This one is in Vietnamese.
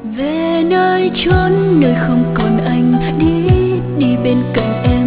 về nơi chốn nơi không còn anh, đi đi bên cạnh em.